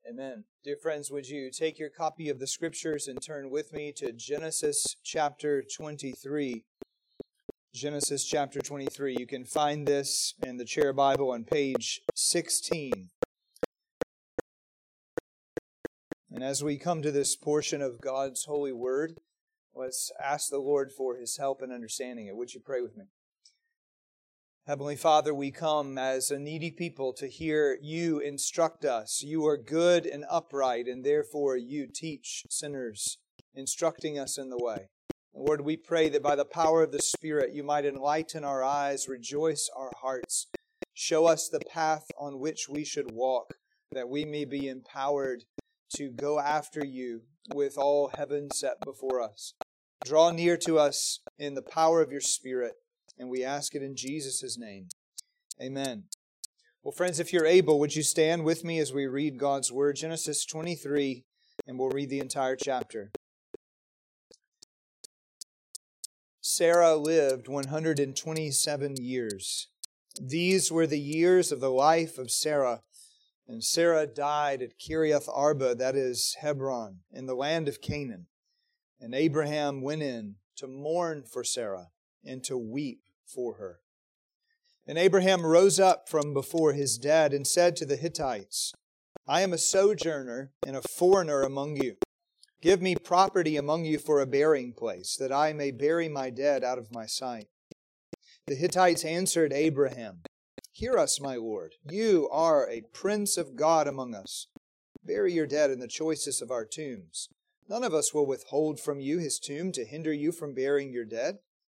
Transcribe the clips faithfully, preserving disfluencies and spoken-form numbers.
Amen. Dear friends, would you take your copy of the Scriptures and turn with me to Genesis chapter twenty-three. Genesis chapter twenty-three. You can find this in the Chair Bible on page sixteen. And as we come to this portion of God's holy word, let's ask the Lord for His help in understanding it. Would you pray with me? Heavenly Father, we come as a needy people to hear You instruct us. You are good and upright, and therefore You teach sinners, instructing us in the way. Lord, we pray that by the power of the Spirit, You might enlighten our eyes, rejoice our hearts, show us the path on which we should walk, that we may be empowered to go after You with all heaven set before us. Draw near to us in the power of Your Spirit, and we ask it in Jesus' name. Amen. Well, friends, if you're able, would you stand with me as we read God's Word? Genesis twenty-three, and we'll read the entire chapter. Sarah lived one hundred twenty-seven years. These were the years of the life of Sarah. And Sarah died at Kiriath Arba, that is Hebron, in the land of Canaan. And Abraham went in to mourn for Sarah and to weep for her. And Abraham rose up from before his dead and said to the Hittites, I am a sojourner and a foreigner among you. Give me property among you for a burying place, that I may bury my dead out of my sight. The Hittites answered Abraham, Hear us, my lord. You are a prince of God among us. Bury your dead in the choicest of our tombs. None of us will withhold from you his tomb to hinder you from burying your dead.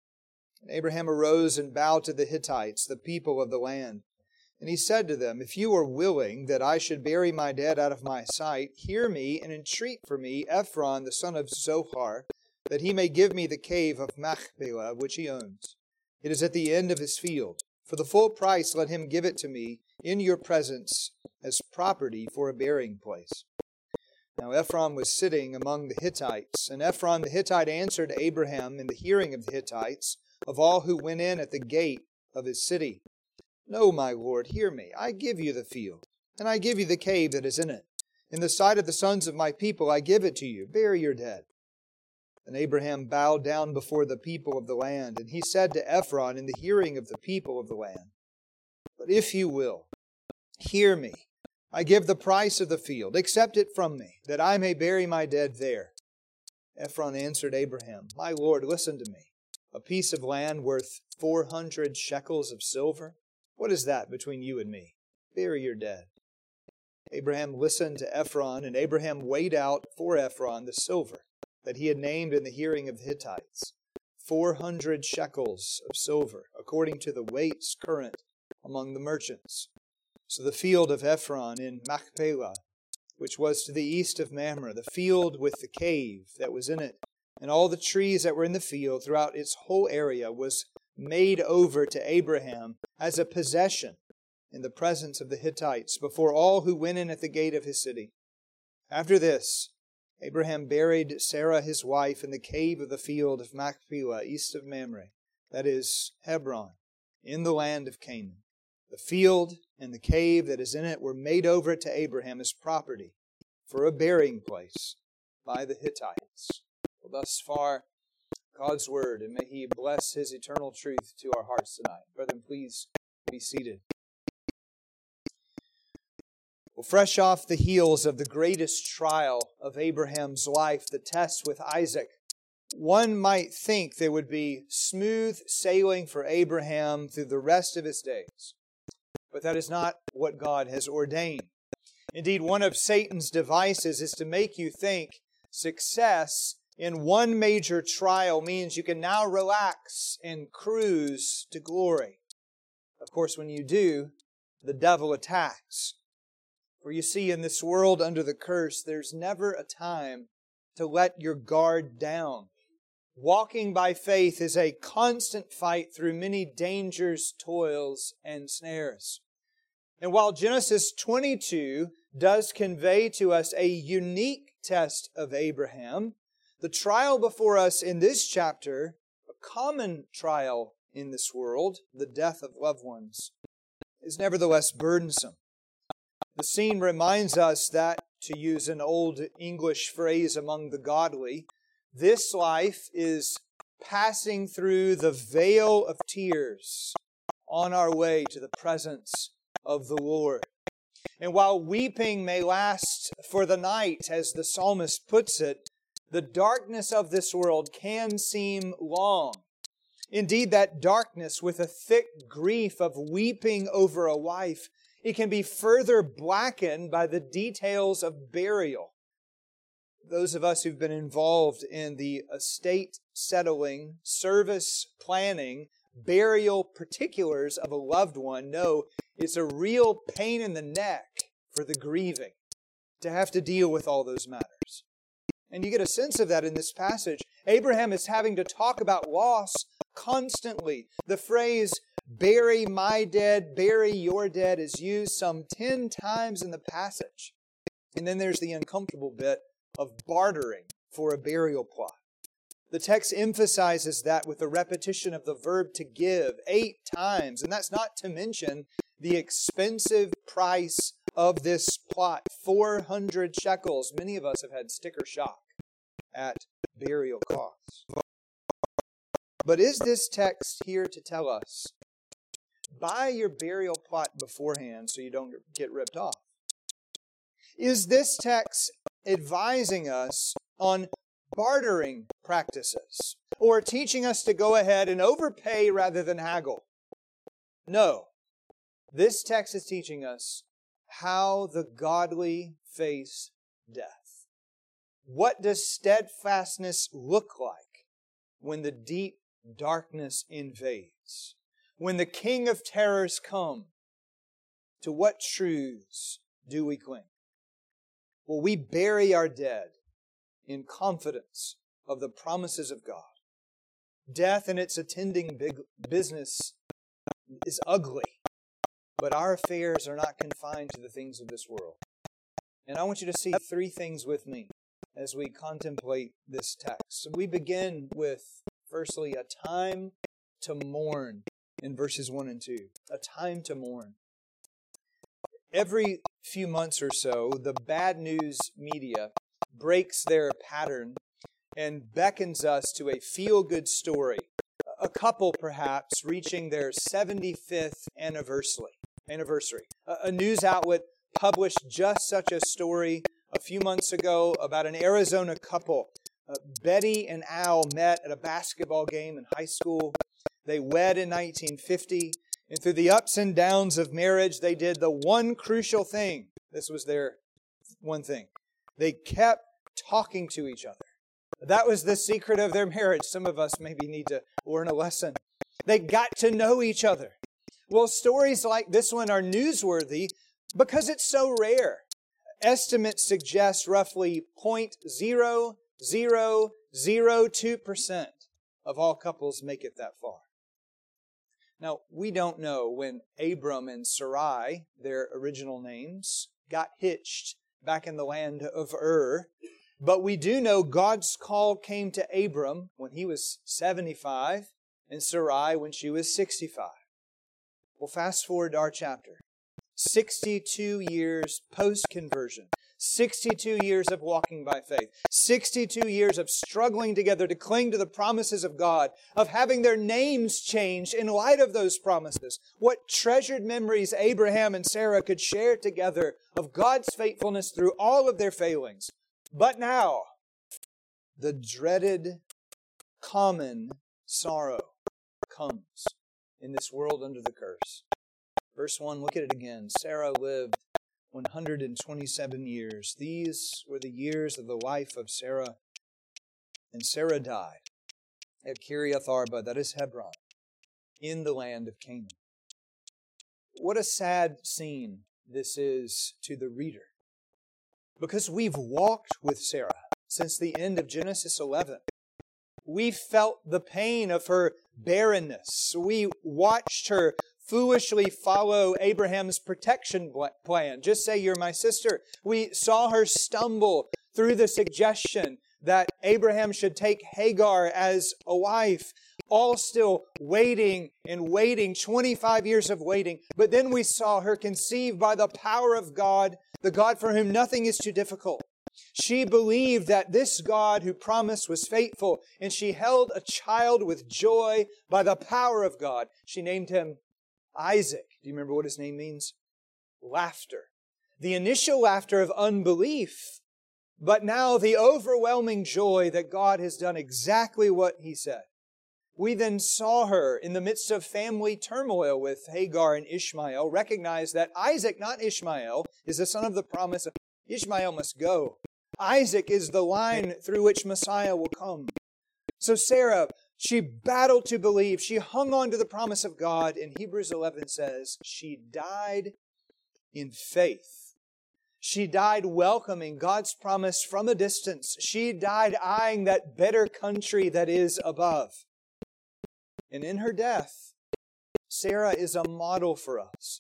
And Abraham arose and bowed to the Hittites, the people of the land. And he said to them, If you are willing that I should bury my dead out of my sight, hear me and entreat for me Ephron the son of Zohar, that he may give me the cave of Machpelah, which he owns. It is at the end of his field. For the full price let him give it to me in your presence as property for a burying place. Now Ephron was sitting among the Hittites, and Ephron the Hittite answered Abraham in the hearing of the Hittites, of all who went in at the gate of his city, No, my lord, hear me. I give you the field, and I give you the cave that is in it. In the sight of the sons of my people I give it to you. Bury your dead. And Abraham bowed down before the people of the land, and he said to Ephron in the hearing of the people of the land, But if you will, hear me. I give the price of the field. Accept it from me, that I may bury my dead there. Ephron answered Abraham, My lord, listen to me. A piece of land worth four hundred shekels of silver? What is that between you and me? Bury your dead. Abraham listened to Ephron, and Abraham weighed out for Ephron the silver that he had named in the hearing of the Hittites, four hundred shekels of silver, according to the weights current among the merchants. So the field of Ephron in Machpelah, which was to the east of Mamre, the field with the cave that was in it, and all the trees that were in the field throughout its whole area, was made over to Abraham as a possession in the presence of the Hittites before all who went in at the gate of his city. After this, Abraham buried Sarah his wife in the cave of the field of Machpelah, east of Mamre, that is, Hebron, in the land of Canaan. The field and the cave that is in it were made over to Abraham as property for a burying place by the Hittites. Well, thus far, God's Word, and may He bless His eternal truth to our hearts tonight. Brethren, please be seated. Well, fresh off the heels of the greatest trial of Abraham's life, the test with Isaac, one might think there would be smooth sailing for Abraham through the rest of his days. But that is not what God has ordained. Indeed, one of Satan's devices is to make you think success in one major trial means you can now relax and cruise to glory. Of course, when you do, the devil attacks. For you see, in this world under the curse, there's never a time to let your guard down. Walking by faith is a constant fight through many dangers, toils, and snares. And while Genesis twenty-two does convey to us a unique test of Abraham, the trial before us in this chapter, a common trial in this world, the death of loved ones, is nevertheless burdensome. The scene reminds us that to use an old English phrase among the godly, this life is passing through the vale of tears on our way to the presence of the Lord. And while weeping may last for the night, as the psalmist puts it, the darkness of this world can seem long. Indeed, that darkness with a thick grief of weeping over a wife, it can be further blackened by the details of burial. Those of us who've been involved in the estate settling, service planning, burial particulars of a loved one know it's a real pain in the neck for the grieving to have to deal with all those matters. And you get a sense of that in this passage. Abraham is having to talk about loss constantly. The phrase, bury my dead, bury your dead, is used some ten times in the passage. And then there's the uncomfortable bit of bartering for a burial plot. The text emphasizes that with the repetition of the verb to give eight times. And that's not to mention the expensive price of this plot, four hundred shekels. Many of us have had sticker shock at burial costs. But is this text here to tell us, buy your burial plot beforehand so you don't get ripped off? Is this text advising us on bartering practices, or teaching us to go ahead and overpay rather than haggle? No. This text is teaching us how the godly face death. What does steadfastness look like when the deep darkness invades? When the King of terrors come, to what truths do we cling? Will we bury our dead in confidence of the promises of God? Death and its attending big business is ugly, but our affairs are not confined to the things of this world. And I want you to see three things with me as we contemplate this text. We begin with, firstly, a time to mourn in verses one and two. A time to mourn. Every few months or so, the bad news media breaks their pattern and beckons us to a feel-good story. A couple, perhaps, reaching their seventy-fifth anniversary. anniversary. A news outlet published just such a story a few months ago about an Arizona couple. Uh, Betty and Al met at a basketball game in high school. They wed in nineteen fifty. And through the ups and downs of marriage, they did the one crucial thing. This was their one thing. They kept talking to each other. That was the secret of their marriage. Some of us maybe need to learn a lesson. They got to know each other. Well, stories like this one are newsworthy because it's so rare. Estimates suggest roughly zero point zero zero zero two percent of all couples make it that far. Now, we don't know when Abram and Sarai, their original names, got hitched back in the land of Ur. But we do know God's call came to Abram when he was seventy-five and Sarai when she was sixty-five. Well, fast forward to our chapter. sixty-two years post-conversion. sixty-two years of walking by faith. sixty-two years of struggling together to cling to the promises of God, of having their names changed in light of those promises. What treasured memories Abraham and Sarah could share together of God's faithfulness through all of their failings. But now, the dreaded, common sorrow comes in this world under the curse. Verse one, look at it again. Sarah lived one hundred twenty-seven years. These were the years of the life of Sarah. And Sarah died at Kiriath Arba, that is Hebron, in the land of Canaan. What a sad scene this is to the reader. Because we've walked with Sarah since the end of Genesis eleven. We felt the pain of her barrenness. We watched her foolishly follow Abraham's protection plan. Just say you're my sister. We saw her stumble through the suggestion that Abraham should take Hagar as a wife, all still waiting and waiting, twenty-five years of waiting. But then we saw her conceived by the power of God the God for whom nothing is too difficult. She believed that this God who promised was faithful, and she held a child with joy by the power of God. She named him Isaac. Do you remember what his name means? Laughter. The initial laughter of unbelief, but now the overwhelming joy that God has done exactly what He said. We then saw her in the midst of family turmoil with Hagar and Ishmael, recognize that Isaac, not Ishmael, is the son of the promise. Ishmael must go. Isaac is the line through which Messiah will come. So Sarah, she battled to believe. She hung on to the promise of God. And Hebrews eleven says, she died in faith. She died welcoming God's promise from a distance. She died eyeing that better country that is above. And in her death, Sarah is a model for us.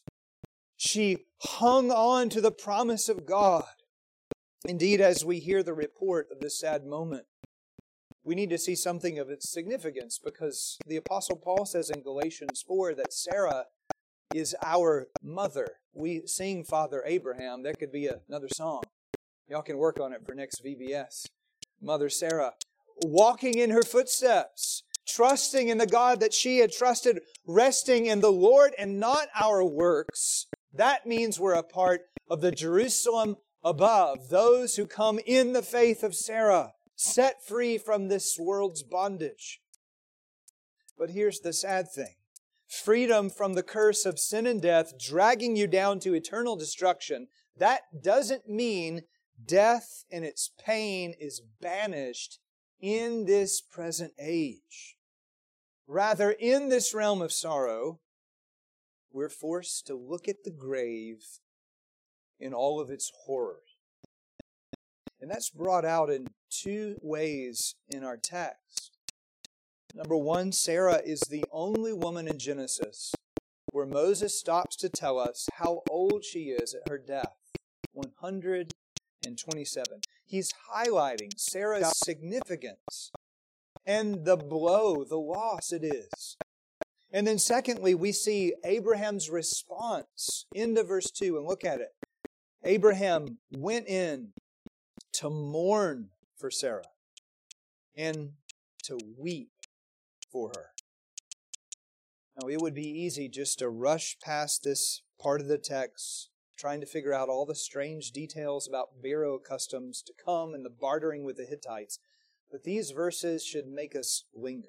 She hung on to the promise of God. Indeed, as we hear the report of this sad moment, we need to see something of its significance, because the Apostle Paul says in Galatians four that Sarah is our mother. We sing Father Abraham. That could be another song. Y'all can work on it for next V B S. Mother Sarah, walking in her footsteps, trusting in the God that she had trusted, resting in the Lord and not our works. That means we're a part of the Jerusalem above, those who come in the faith of Sarah, set free from this world's bondage. But here's the sad thing. Freedom from the curse of sin and death, dragging you down to eternal destruction, that doesn't mean death and its pain is banished in this present age. Rather, in this realm of sorrow, we're forced to look at the grave in all of its horror. And that's brought out in two ways in our text. Number one, Sarah is the only woman in Genesis where Moses stops to tell us how old she is at her death, one hundred twenty-seven. He's highlighting Sarah's significance and the blow, the loss it is. And then secondly, we see Abraham's response into verse two, and look at it. Abraham went in to mourn for Sarah and to weep for her. Now, it would be easy just to rush past this part of the text, trying to figure out all the strange details about burial customs to come and the bartering with the Hittites. But these verses should make us linger.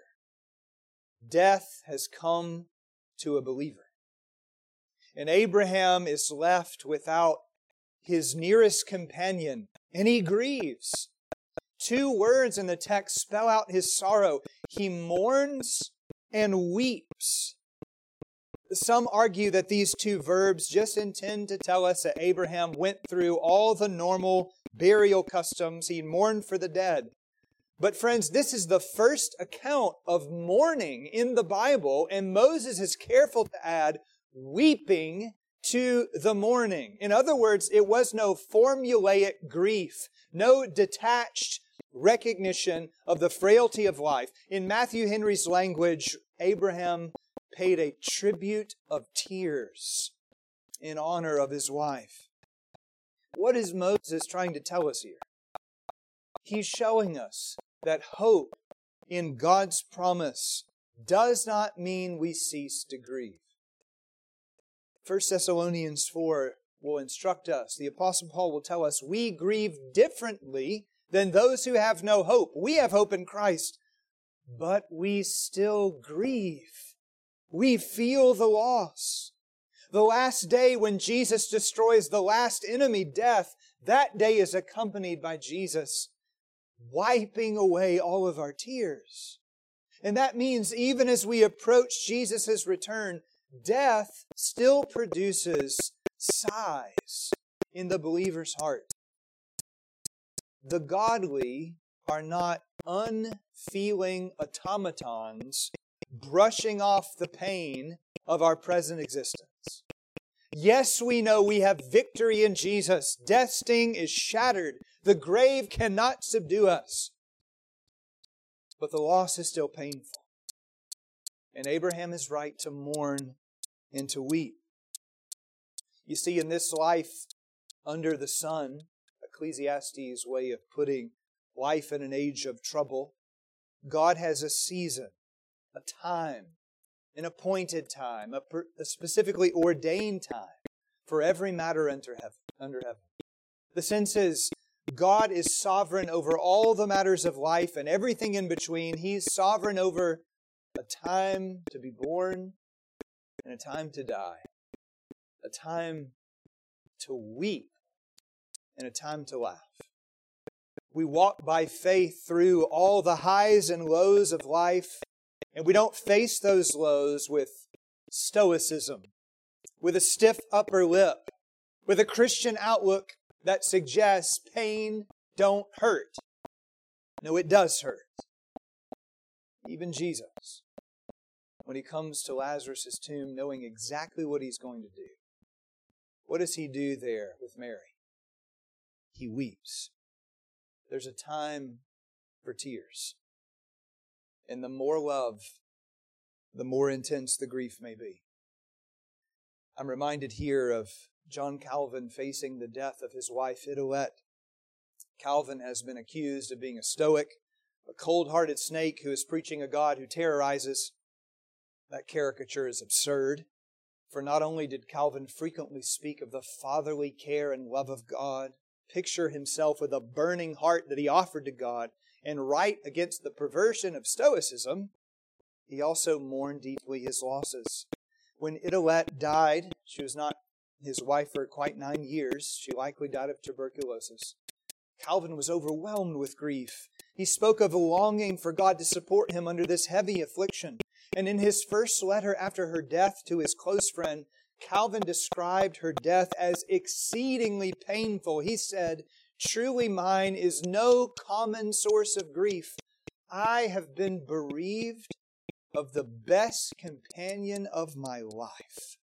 Death has come to a believer. And Abraham is left without his nearest companion, and he grieves. Two words in the text spell out his sorrow. He mourns and weeps. Some argue that these two verbs just intend to tell us that Abraham went through all the normal burial customs. He mourned for the dead. But friends, this is the first account of mourning in the Bible, and Moses is careful to add weeping to the mourning. In other words, it was no formulaic grief, no detached recognition of the frailty of life. In Matthew Henry's language, Abraham paid a tribute of tears in honor of his wife. What is Moses trying to tell us here? He's showing us that hope in God's promise does not mean we cease to grieve. First Thessalonians four will instruct us. The Apostle Paul will tell us we grieve differently than those who have no hope. We have hope in Christ, but we still grieve. We feel the loss. The last day when Jesus destroys the last enemy, death, that day is accompanied by Jesus wiping away all of our tears. And that means even as we approach Jesus' return, death still produces sighs in the believer's heart. The godly are not unfeeling automatons brushing off the pain of our present existence. Yes, we know we have victory in Jesus. Death's sting is shattered. The grave cannot subdue us. But the loss is still painful. And Abraham is right to mourn and to weep. You see, in this life under the sun, Ecclesiastes' way of putting life in an age of trouble, God has a season, a time, an appointed time, a, per, a specifically ordained time for every matter under heaven, under heaven. The sense is, God is sovereign over all the matters of life and everything in between. He's sovereign over a time to be born and a time to die, a time to weep and a time to laugh. We walk by faith through all the highs and lows of life, and we don't face those lows with stoicism, with a stiff upper lip, with a Christian outlook that suggests pain don't hurt. No, it does hurt. Even Jesus, when He comes to Lazarus' tomb knowing exactly what He's going to do, what does He do there with Mary? He weeps. There's a time for tears. And the more love, the more intense the grief may be. I'm reminded here of John Calvin facing the death of his wife, Idelette. Calvin has been accused of being a stoic, a cold-hearted snake who is preaching a God who terrorizes. That caricature is absurd, for not only did Calvin frequently speak of the fatherly care and love of God, picture himself with a burning heart that he offered to God, and write against the perversion of Stoicism, he also mourned deeply his losses. When Idelette died, she was not his wife for quite nine years. She likely died of tuberculosis. Calvin was overwhelmed with grief. He spoke of a longing for God to support him under this heavy affliction. And in his first letter after her death to his close friend, Calvin described her death as exceedingly painful. He said, "Truly mine is no common source of grief. I have been bereaved of the best companion of my life."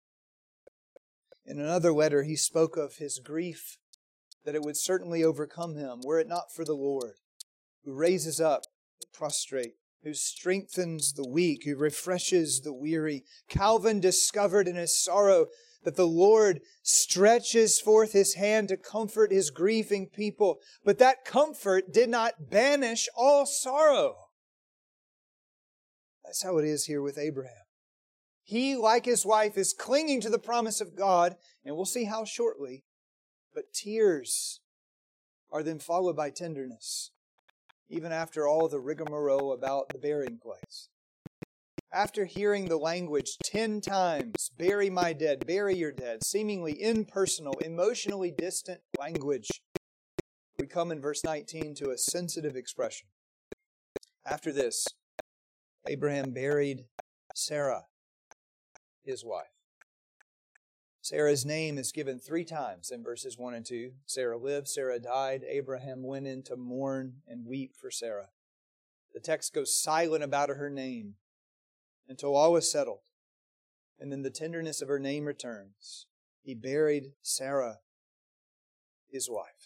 In another letter, he spoke of his grief, that it would certainly overcome him, were it not for the Lord, who raises up the prostrate, who strengthens the weak, who refreshes the weary. Calvin discovered in his sorrow that the Lord stretches forth His hand to comfort His grieving people, but that comfort did not banish all sorrow. That's how it is here with Abraham. He, like his wife, is clinging to the promise of God, and we'll see how shortly, but tears are then followed by tenderness, even after all the rigmarole about the burying place. After hearing the language ten times, "Bury my dead, bury your dead," seemingly impersonal, emotionally distant language, we come in verse nineteen to a sensitive expression. After this, Abraham buried Sarah, his wife. Sarah's name is given three times in verses one and two. Sarah lived, Sarah died. Abraham went in to mourn and weep for Sarah. The text goes silent about her name until all is settled. And then the tenderness of her name returns. He buried Sarah, his wife.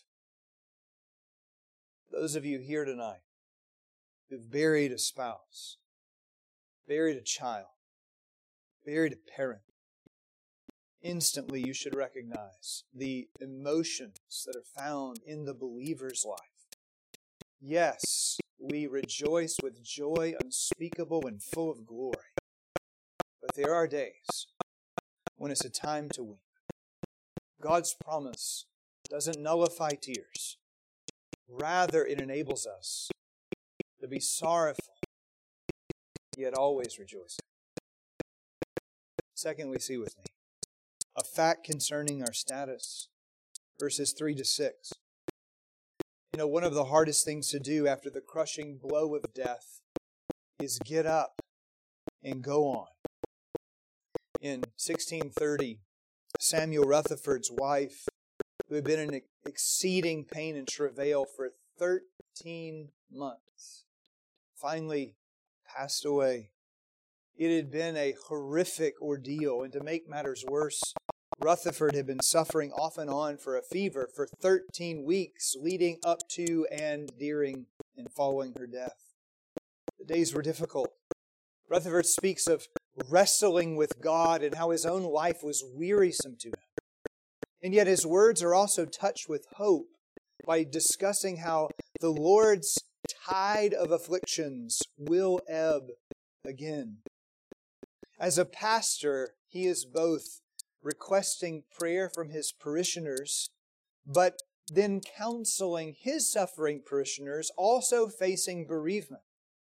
Those of you here tonight who've buried a spouse, buried a child, buried a parent, instantly you should recognize the emotions that are found in the believer's life. Yes, we rejoice with joy unspeakable and full of glory. But there are days when it's a time to weep. God's promise doesn't nullify tears. Rather, it enables us to be sorrowful, yet always rejoicing. Secondly, see with me a fact concerning our status. Verses three to six. You know, one of the hardest things to do after the crushing blow of death is get up and go on. In sixteen thirty, Samuel Rutherford's wife, who had been in exceeding pain and travail for thirteen months, finally passed away. It had been a horrific ordeal, and to make matters worse, Rutherford had been suffering off and on for a fever for thirteen weeks leading up to and during and following her death. The days were difficult. Rutherford speaks of wrestling with God and how his own life was wearisome to him. And yet his words are also touched with hope by discussing how the Lord's tide of afflictions will ebb again. As a pastor, he is both requesting prayer from his parishioners, but then counseling his suffering parishioners also facing bereavement.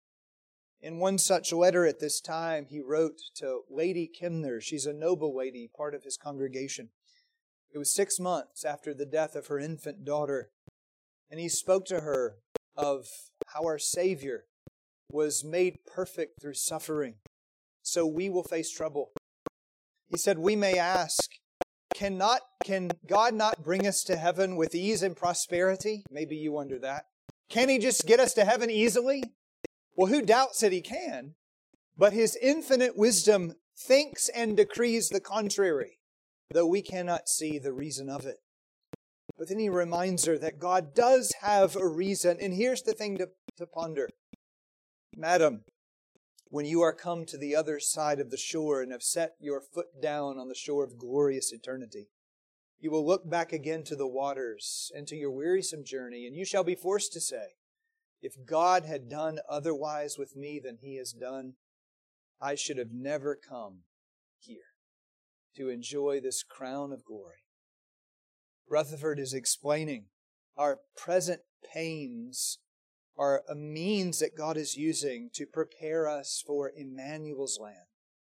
In one such letter at this time, he wrote to Lady Kimner. She's a noble lady, part of his congregation. It was six months after the death of her infant daughter, and he spoke to her of how our Savior was made perfect through suffering, so we will face trouble. He said, we may ask, can, not, can God not bring us to heaven with ease and prosperity? Maybe you wonder that. Can He just get us to heaven easily? Well, who doubts that He can? But His infinite wisdom thinks and decrees the contrary, though we cannot see the reason of it. But then he reminds her that God does have a reason. And here's the thing to, to ponder. Madam, when you are come to the other side of the shore and have set your foot down on the shore of glorious eternity, you will look back again to the waters and to your wearisome journey, and you shall be forced to say, if God had done otherwise with me than He has done, I should have never come here to enjoy this crown of glory. Rutherford is explaining our present pains are a means that God is using to prepare us for Emmanuel's land.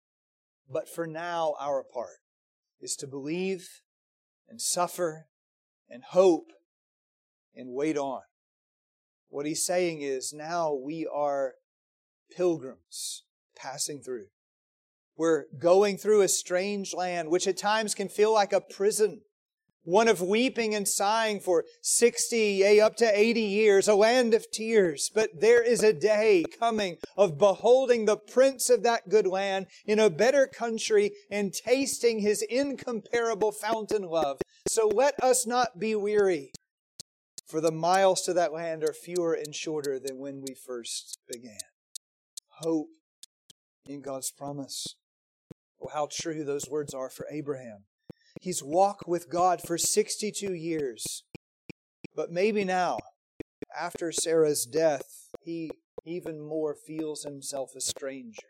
But for now, our part is to believe and suffer and hope and wait on. What he's saying is now we are pilgrims passing through. We're going through a strange land, which at times can feel like a prison. One of weeping and sighing for sixty, yea, up to eighty years, a land of tears. But there is a day coming of beholding the Prince of that good land in a better country and tasting His incomparable fountain love. So let us not be weary, for the miles to that land are fewer and shorter than when we first began. Hope in God's promise. Oh, how true those words are for Abraham. He's walked with God for sixty-two years. But maybe now, after Sarah's death, he even more feels himself a stranger.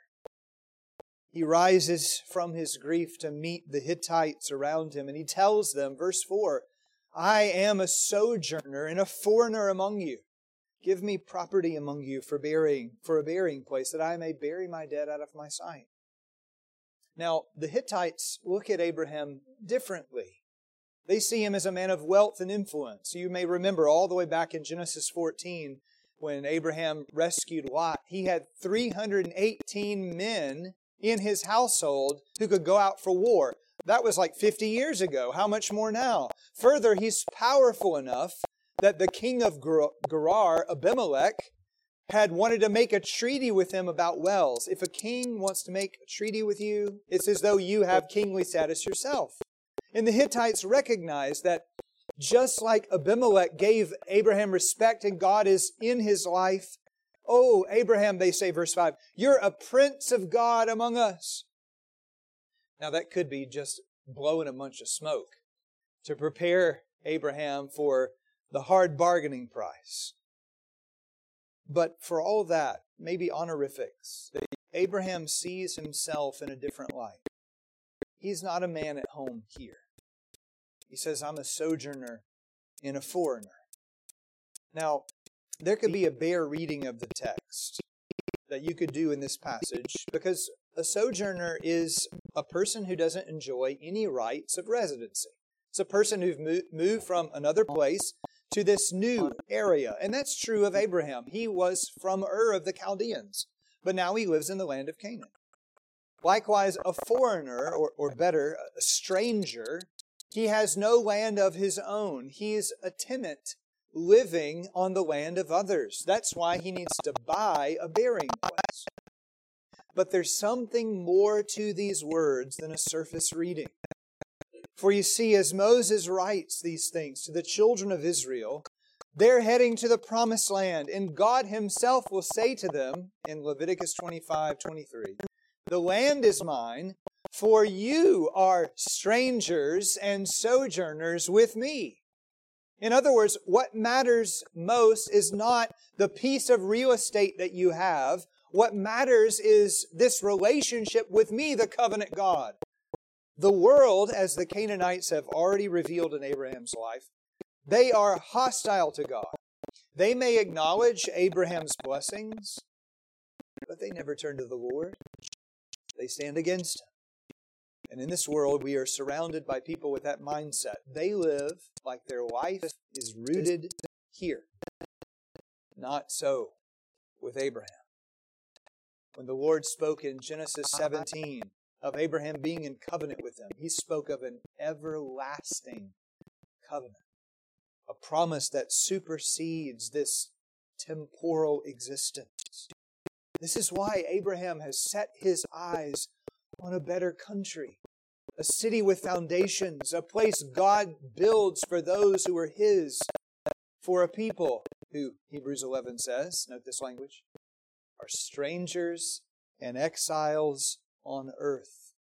He rises from his grief to meet the Hittites around him, and he tells them, verse four, I am a sojourner and a foreigner among you. Give me property among you for burying, for a burying place, that I may bury my dead out of my sight. Now, the Hittites look at Abraham differently. They see him as a man of wealth and influence. You may remember all the way back in Genesis fourteen, when Abraham rescued Lot, he had three hundred eighteen men in his household who could go out for war. That was like fifty years ago. How much more now? Further, he's powerful enough that the king of Gerar, Abimelech, had wanted to make a treaty with him about wells. If a king wants to make a treaty with you, it's as though you have kingly status yourself. And the Hittites recognized that just like Abimelech gave Abraham respect and God is in his life, oh, Abraham, they say, verse five, you're a prince of God among us. Now that could be just blowing a bunch of smoke to prepare Abraham for the hard bargaining price. But for all that, maybe honorifics, Abraham sees himself in a different light. He's not a man at home here. He says, I'm a sojourner and a foreigner. Now, there could be a bare reading of the text that you could do in this passage, because a sojourner is a person who doesn't enjoy any rights of residency. It's a person who's moved from another place to this new area. And that's true of Abraham. He was from Ur of the Chaldeans, but now he lives in the land of Canaan. Likewise, a foreigner, or, or better, a stranger, he has no land of his own. He is a tenant living on the land of others. That's why he needs to buy a burying place. But there's something more to these words than a surface reading. For you see, as Moses writes these things to the children of Israel, they're heading to the promised land, and God Himself will say to them in Leviticus twenty-five twenty-three, The land is mine, for you are strangers and sojourners with me. In other words, what matters most is not the piece of real estate that you have. What matters is this relationship with me, the covenant God. The world, as the Canaanites have already revealed in Abraham's life, they are hostile to God. They may acknowledge Abraham's blessings, but they never turn to the Lord. They stand against Him. And in this world, we are surrounded by people with that mindset. They live like their life is rooted here. Not so with Abraham. When the Lord spoke in Genesis seventeen of Abraham being in covenant with Him, He spoke of an everlasting covenant. A promise that supersedes this temporal existence. This is why Abraham has set his eyes on a better country, a city with foundations, a place God builds for those who are His, for a people who, Hebrews eleven says, note this language, are strangers and exiles on earth.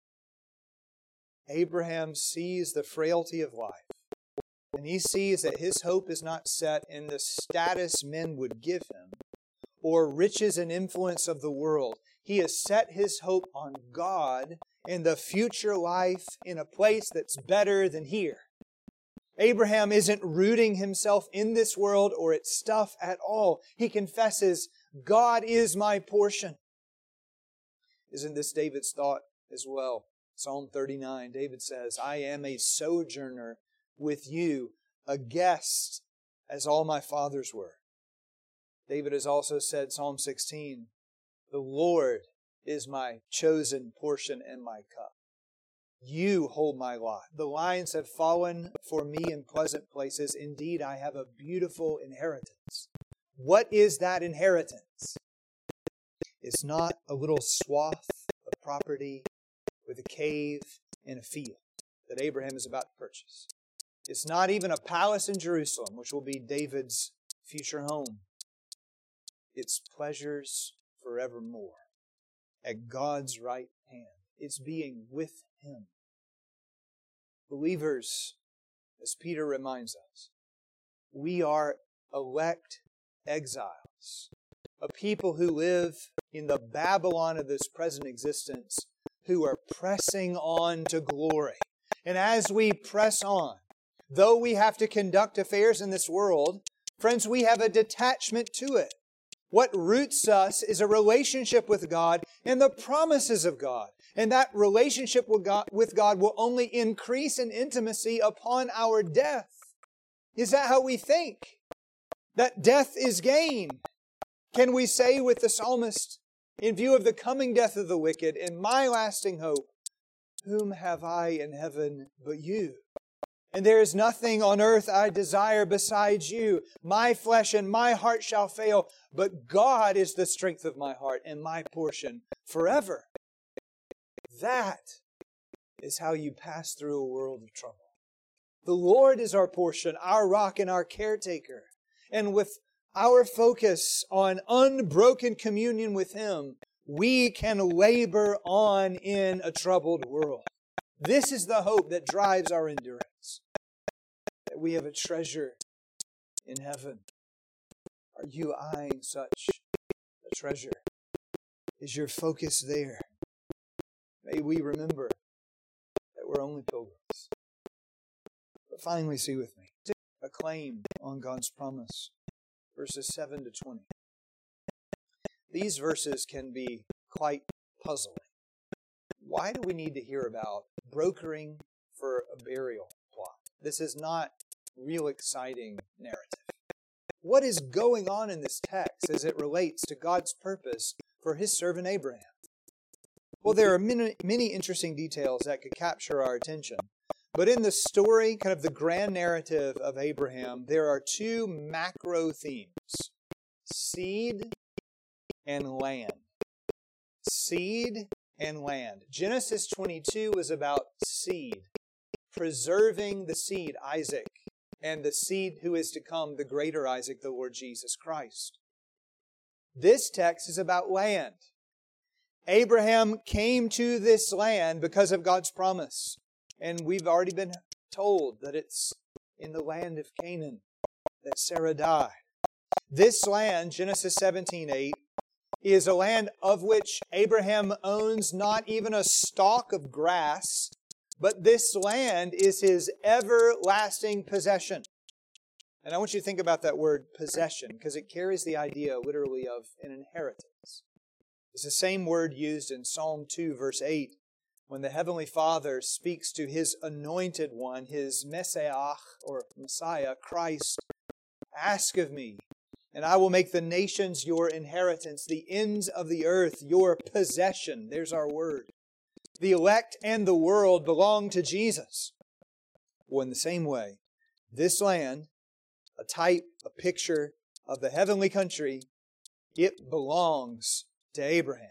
Abraham sees the frailty of life, and he sees that his hope is not set in the status men would give him or riches and influence of the world. He has set his hope on God and the future life in a place that's better than here. Abraham isn't rooting himself in this world or its stuff at all. He confesses, God is my portion. Isn't this David's thought as well? Psalm thirty-nine, David says, I am a sojourner with you, a guest, as all my fathers were. David has also said, Psalm sixteen, the Lord is my chosen portion and my cup. You hold my lot. The lines have fallen for me in pleasant places. Indeed, I have a beautiful inheritance. What is that inheritance? It's not a little swath of property with a cave and a field that Abraham is about to purchase. It's not even a palace in Jerusalem, which will be David's future home. It's pleasures forevermore at God's right hand. It's being with Him. Believers, as Peter reminds us, we are elect exiles, a people who live in the Babylon of this present existence, who are pressing on to glory. And as we press on, though we have to conduct affairs in this world, friends, we have a detachment to it. What roots us is a relationship with God and the promises of God. And that relationship with God, with God will only increase in intimacy upon our death. Is that how we think? That death is gain? Can we say with the psalmist, in view of the coming death of the wicked, in my lasting hope, whom have I in heaven but you? And there is nothing on earth I desire besides you. My flesh and my heart shall fail, but God is the strength of my heart and my portion forever. That is how you pass through a world of trouble. The Lord is our portion, our rock and our caretaker. And with our focus on unbroken communion with Him, we can labor on in a troubled world. This is the hope that drives our endurance. That we have a treasure in heaven. Are you eyeing such a treasure? Is your focus there? May we remember that we're only pilgrims. But finally, see with me a claim on God's promise. Verses seven to twenty. These verses can be quite puzzling. Why do we need to hear about brokering for a burial plot? This is not real exciting narrative. What is going on in this text as it relates to God's purpose for His servant Abraham? Well, there are many, many interesting details that could capture our attention. But in the story, kind of the grand narrative of Abraham, there are two macro themes: seed and land. Seed and land. Genesis twenty-two is about seed, preserving the seed, Isaac, and the seed who is to come, the greater Isaac, the Lord Jesus Christ. This text is about land. Abraham came to this land because of God's promise. And we've already been told that it's in the land of Canaan that Sarah died. This land, Genesis seventeen eight, is a land of which Abraham owns not even a stalk of grass, but this land is his everlasting possession. And I want you to think about that word possession, because it carries the idea literally of an inheritance. It's the same word used in Psalm two, verse eight, when the Heavenly Father speaks to His anointed one, His Messiah, or Messiah, Christ. Ask of me, and I will make the nations your inheritance, the ends of the earth your possession. There's our word. The elect and the world belong to Jesus. Well, in the same way, this land, a type, a picture of the heavenly country, it belongs to Abraham.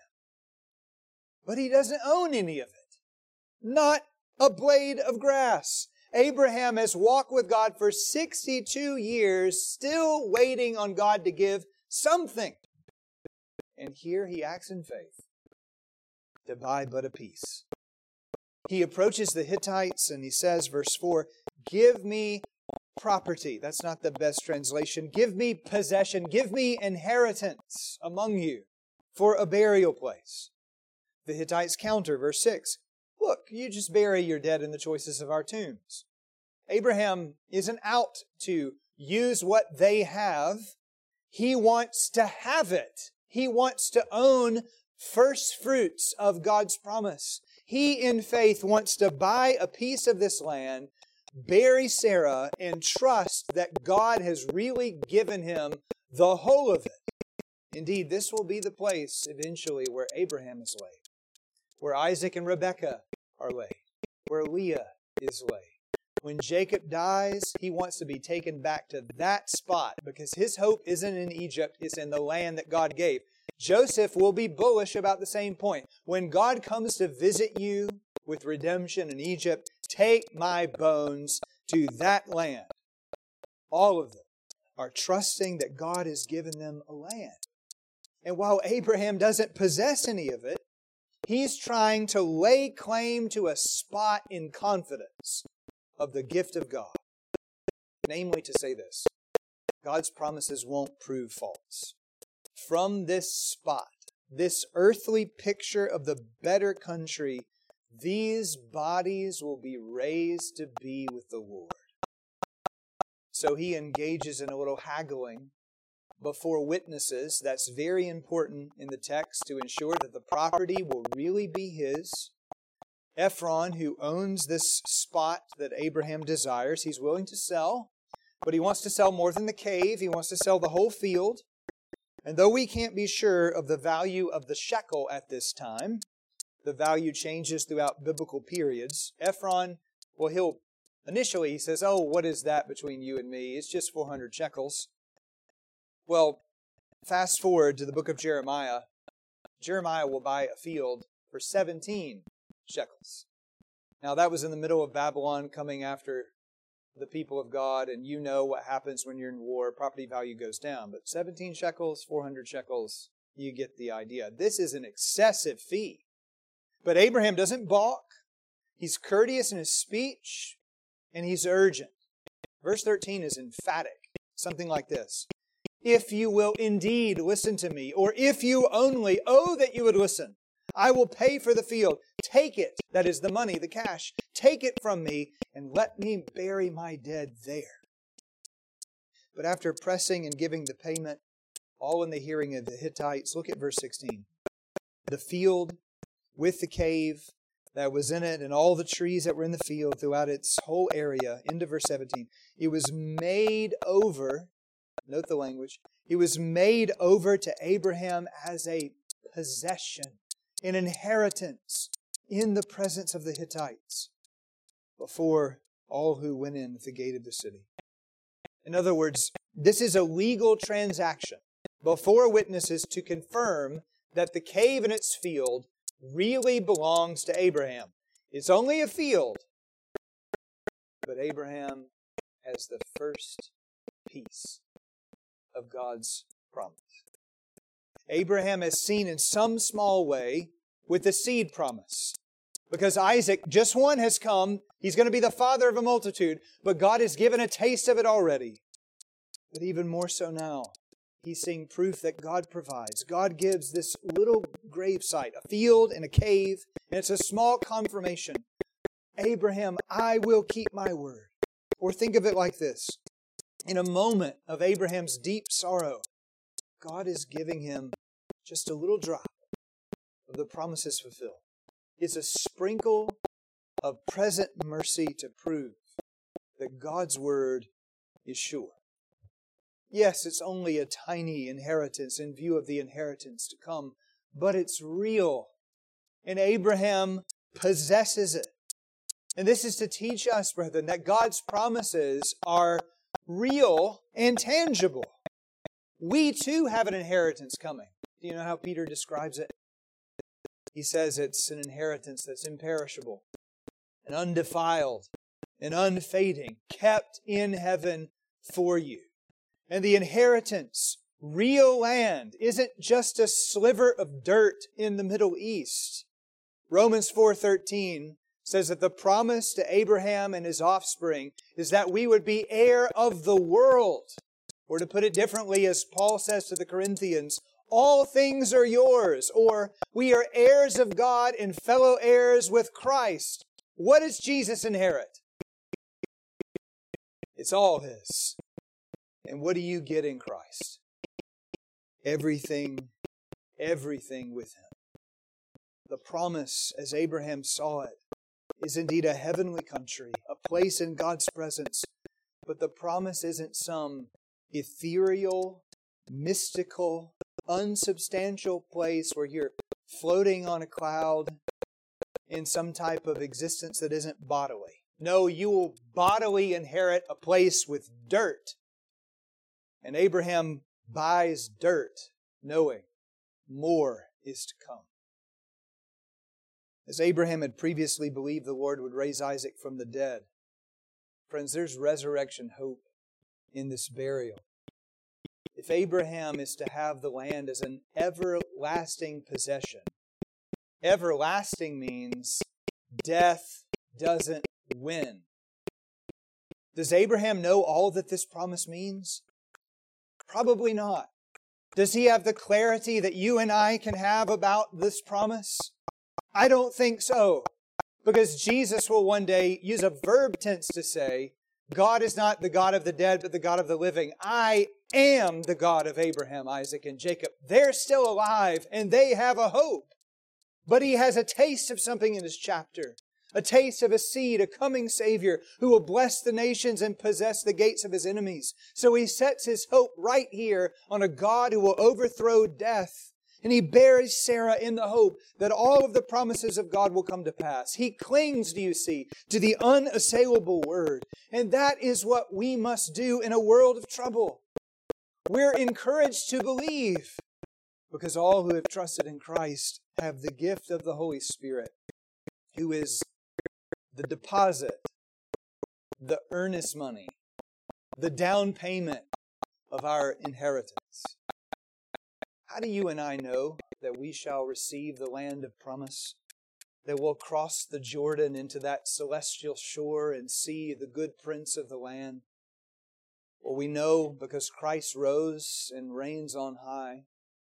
But he doesn't own any of it. Not a blade of grass. Abraham has walked with God for sixty-two years, still waiting on God to give something. And here he acts in faith to buy but a piece. He approaches the Hittites and he says, verse four, give me property. That's not the best translation. Give me possession. Give me inheritance among you for a burial place. The Hittites counter, verse six. Look, you just bury your dead in the choicest of our tombs. Abraham isn't out to use what they have. He wants to have it. He wants to own first fruits of God's promise. He, in faith, wants to buy a piece of this land, bury Sarah, and trust that God has really given him the whole of it. Indeed, this will be the place eventually where Abraham is laid, where Isaac and Rebekah are laid, where Leah is laid. When Jacob dies, he wants to be taken back to that spot because his hope isn't in Egypt, it's in the land that God gave. Joseph will be bullish about the same point. When God comes to visit you with redemption in Egypt, take my bones to that land. All of them are trusting that God has given them a land. And while Abraham doesn't possess any of it, he's trying to lay claim to a spot in confidence of the gift of God. Namely to say this, God's promises won't prove false. From this spot, this earthly picture of the better country, these bodies will be raised to be with the Lord. So he engages in a little haggling before witnesses. That's very important in the text to ensure that the property will really be his. Ephron, who owns this spot that Abraham desires, he's willing to sell, but he wants to sell more than the cave. He wants to sell the whole field. And though we can't be sure of the value of the shekel at this time, the value changes throughout biblical periods. Ephron, well, he'll initially he says, oh, what is that between you and me? It's just four hundred shekels. Well, fast forward to the book of Jeremiah. Jeremiah will buy a field for seventeen shekels. Now, that was in the middle of Babylon coming after the people of God, and you know what happens when you're in war. Property value goes down. But seventeen shekels, four hundred shekels, you get the idea. This is an excessive fee. But Abraham doesn't balk. He's courteous in his speech, and he's urgent. Verse thirteen is emphatic. Something like this. If you will indeed listen to me, or if you only, oh, that you would listen. I will pay for the field. Take it, that is the money, the cash. Take it from me and let me bury my dead there. But after pressing and giving the payment, all in the hearing of the Hittites, look at verse sixteen. The field with the cave that was in it and all the trees that were in the field throughout its whole area, into verse seventeen, it was made over, note the language, it was made over to Abraham as a possession, an inheritance in the presence of the Hittites before all who went in at the gate of the city. In other words, this is a legal transaction before witnesses to confirm that the cave and its field really belongs to Abraham. It's only a field, but Abraham has the first piece of God's promise. Abraham has seen in some small way with the seed promise. Because Isaac, just one has come. He's going to be the father of a multitude. But God has given a taste of it already. But even more so now, he's seeing proof that God provides. God gives this little grave site, a field and a cave, and it's a small confirmation. Abraham, I will keep my word. Or think of it like this. In a moment of Abraham's deep sorrow, God is giving him just a little drop of the promises fulfilled. It's a sprinkle of present mercy to prove that God's word is sure. Yes, it's only a tiny inheritance in view of the inheritance to come, but it's real. And Abraham possesses it. And this is to teach us, brethren, that God's promises are real and tangible. We too have an inheritance coming. Do you know how Peter describes it? He says it's an inheritance that's imperishable and undefiled and unfading, kept in heaven for you. And the inheritance, real land, isn't just a sliver of dirt in the Middle East. Romans four thirteen says that the promise to Abraham and his offspring is that we would be heir of the world. Or to put it differently, as Paul says to the Corinthians, all things are yours, or we are heirs of God and fellow heirs with Christ. What does Jesus inherit? It's all His. And what do you get in Christ? Everything, everything with Him. The promise, as Abraham saw it, is indeed a heavenly country, a place in God's presence. But the promise isn't some ethereal, mystical, unsubstantial place where you're floating on a cloud in some type of existence that isn't bodily. No, you will bodily inherit a place with dirt. And Abraham buys dirt, knowing more is to come. As Abraham had previously believed the Lord would raise Isaac from the dead, friends, there's resurrection hope in this burial. If Abraham is to have the land as an everlasting possession, everlasting means death doesn't win. Does Abraham know all that this promise means? Probably not. Does he have the clarity that you and I can have about this promise? I don't think so. Because Jesus will one day use a verb tense to say, God is not the God of the dead, but the God of the living. I am the God of Abraham, Isaac, and Jacob. They're still alive, and they have a hope. But He has a taste of something in this chapter. A taste of a seed, a coming Savior who will bless the nations and possess the gates of His enemies. So He sets His hope right here on a God who will overthrow death. And He buries Sarah in the hope that all of the promises of God will come to pass. He clings, do you see, to the unassailable Word. And that is what we must do in a world of trouble. We're encouraged to believe because all who have trusted in Christ have the gift of the Holy Spirit, who is the deposit, the earnest money, the down payment of our inheritance. How do you and I know that we shall receive the land of promise? That we'll cross the Jordan into that celestial shore and see the good prince of the land? Well, we know because Christ rose and reigns on high.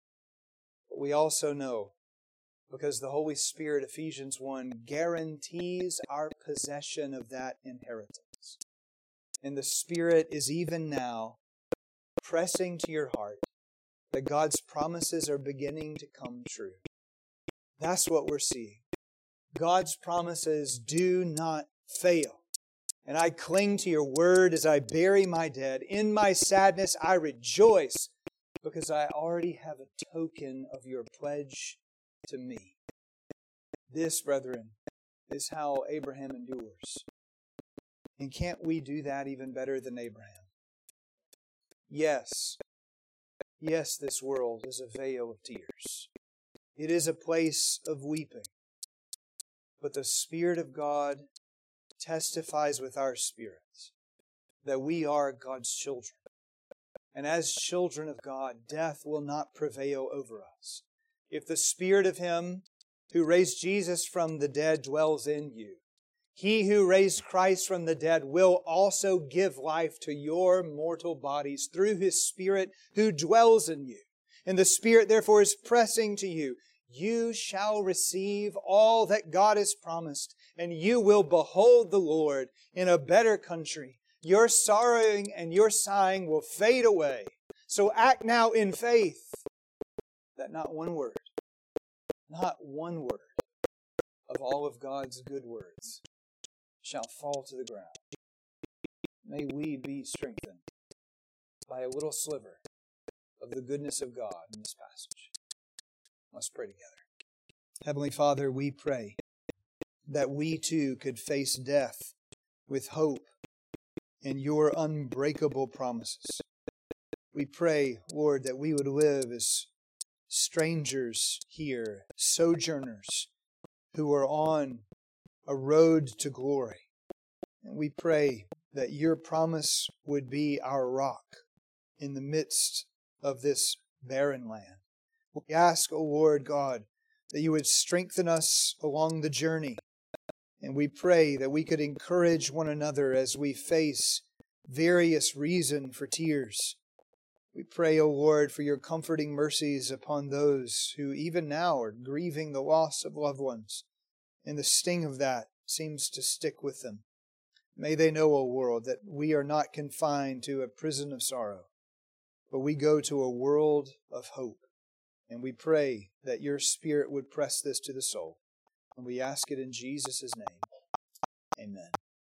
But we also know because the Holy Spirit, Ephesians one, guarantees our possession of that inheritance. And the Spirit is even now pressing to your heart that God's promises are beginning to come true. That's what we're seeing. God's promises do not fail. And I cling to your word as I bury my dead. In my sadness I rejoice because I already have a token of your pledge to me. This, brethren, is how Abraham endures. And can't we do that even better than Abraham? Yes. Yes, this world is a vale of tears. It is a place of weeping. But the Spirit of God testifies with our spirits that we are God's children. And as children of God, death will not prevail over us. If the Spirit of Him who raised Jesus from the dead dwells in you. He who raised Christ from the dead will also give life to your mortal bodies through His Spirit who dwells in you. And the Spirit therefore is pressing to you. You shall receive all that God has promised, and you will behold the Lord in a better country. Your sorrowing and your sighing will fade away. So act now in faith, that not one word, not one word of all of God's good words shall fall to the ground. May we be strengthened by a little sliver of the goodness of God in this passage. Let's pray together. Heavenly Father, we pray that we too could face death with hope in your unbreakable promises. We pray, Lord, that we would live as strangers here, sojourners who are on a road to glory. And we pray that your promise would be our rock in the midst of this barren land. We ask, O Lord God, that you would strengthen us along the journey. And we pray that we could encourage one another as we face various reason for tears. We pray, O Lord, for your comforting mercies upon those who even now are grieving the loss of loved ones, and the sting of that seems to stick with them. May they know, O Lord, that we are not confined to a prison of sorrow, but we go to a world of hope. And we pray that your Spirit would press this to the soul. And we ask it in Jesus' name. Amen.